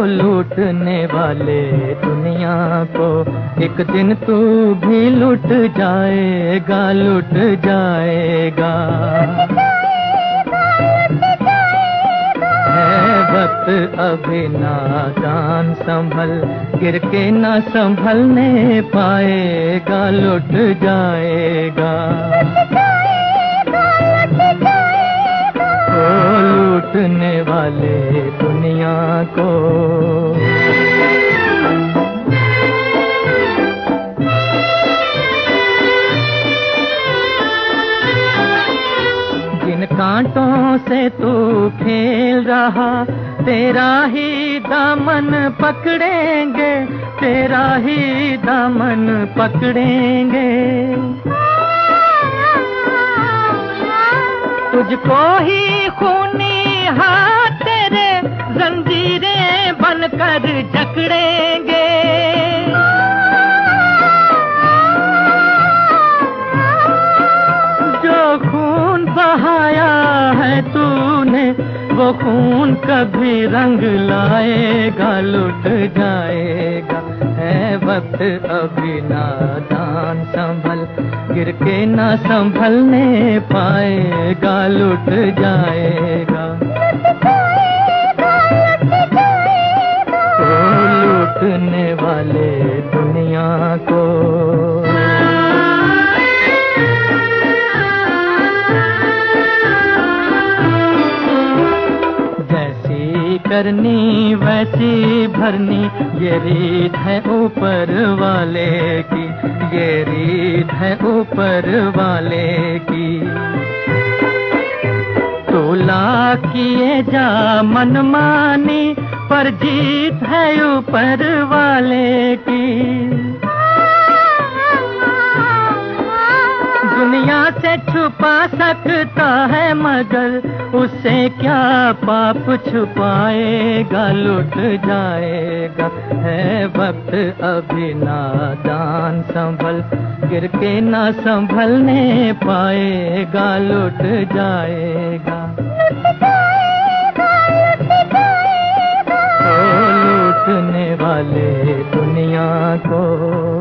लूटने वाले दुनिया को, एक दिन तू भी लूट जाएगा, लूट जाएगा। है वक्त अभी नादान, संभल गिर के ना संभलने पाएगा, लुट जाएगा। ओ लूटने वाले दुनिया को। जिन कांटों से तू खेल रहा, तेरा ही दामन पकड़ेंगे, तेरा ही दामन पकड़ेंगे। तुझको ही खूनी हाथ तेरे जंजीरें बनकर जकड़ेंगे। जो खून बहाया है तूने, वो खून कभी रंग लाएगा, लुट जाएगा। है वक्त अभी नादान, संभल गिर के ना संभलने पाएगा, लुट जाएगा। ओ लूटने वाले दुनिया को। करनी वैसी भरनी, ये रीत है ऊपर वाले की, ये रीत है ऊपर वाले की। तोला किए जा मनमानी, पर जीत है ऊपर वाले की। दुनिया से छुपा सकता है मगर, उससे क्या पाप छुपाएगा, लुट जाएगा। है वक्त अभी नादान, संभल गिर के ना संभलने पाएगा, लुट जाएगा। ओ लूटने वाले दुनिया को।